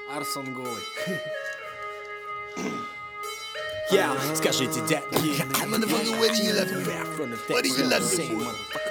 Арсон голый. Yeah, скажите, дядьки, Where do you love me? What do you love me?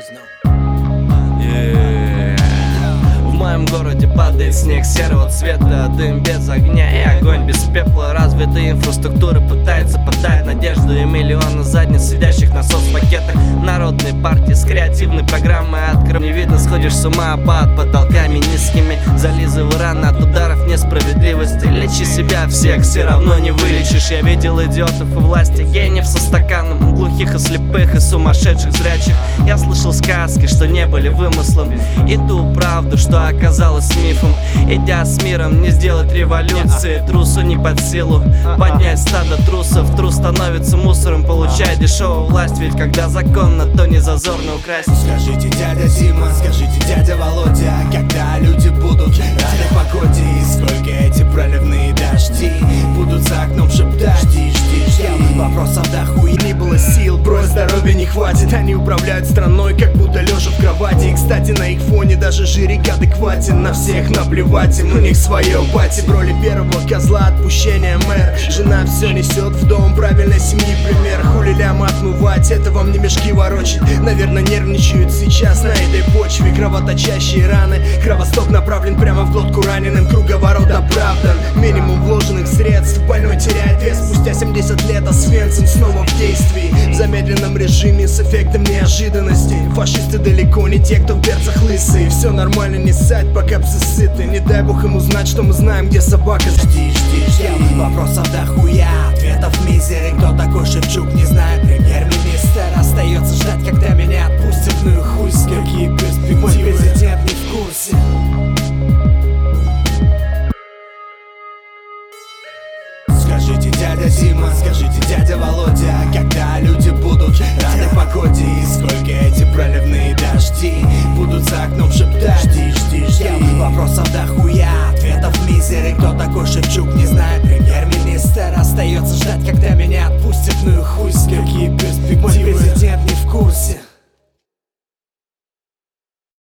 В моем городе падает снег серого цвета, дым без огня и огонь без пепла. Развитая инфраструктура пытается подать надежду, и миллионы задниц, сидящих на соцпакетах. Народные партии с креативной программой открыт. Не видно, сходишь с ума под потолками низкими. Зализывай раны от ударов несправедливости. Лечи себя всех, все равно не вылечишь. Я видел идиотов и власти, гениев со стаканом, глухих и слепых и сумасшедших зрячих. Я слышал сказки, что не были вымыслом, и ту правду, что оказалось мифом. Идя с миром, не сделать революции. Трусу не под силу поднять стадо трусов. Трус становится мусором, получая дешевую власть. Ведь когда законно, то не зазорно украсть. скажите, дядя Дима, скажите, дядя Володя, когда люди будут рады погоде, и сколько эти проливные дожди будут за окном шептать. Жди, жди, жди. Вопросов дохуя, не было сил, брось, здоровья не хватит. Они управляют страной, как будто лежа в кровати. И, кстати, на их фоне даже Жирик адекватен. На всех наплевать им, у них свое пати. В роли первого козла отпущения мэр. Жена все несет в дом правильной семьи пример. Хули лям отмывать, это вам не мешки ворочить. Наверное, нервничают сейчас на этой почве. Кровоточащие раны, кровосток направлен прямо в глотку раненым. Круговорот оправдан, минимум вложенных средств. Больной теряет вес спустя 70 лет, а Свенсон снова в действии. В замедленном режиме с эффектом неожиданности. Фашисты далеко не те, кто в берцах лысые. Все нормально, не ссать, пока псы сыты. Не дай бог им узнать, что мы знаем, где собака. Жди, жди, жди. Вопросов дохуя, ответов мизери. Кто такой Шевчук, не знаю. Премьер-министр остается ждать, когда меня отпустят. Ну и хуй с ним. Какие перспективы? Мой президент не в курсе. Скажите, дядя Дима, скажите, дядя Володя, когда люди будут рады погоде, и сколько эти проливные дожди будут за окном шептать. Жди, жди, жди. Вопросов дохуя, ответов мизери. Кто такой Шевчук, не знаю. Премьер-министр остается ждать, когда меня отпустят. Ну и хуй с ним. Какие перспективы? Мой президент не в курсе.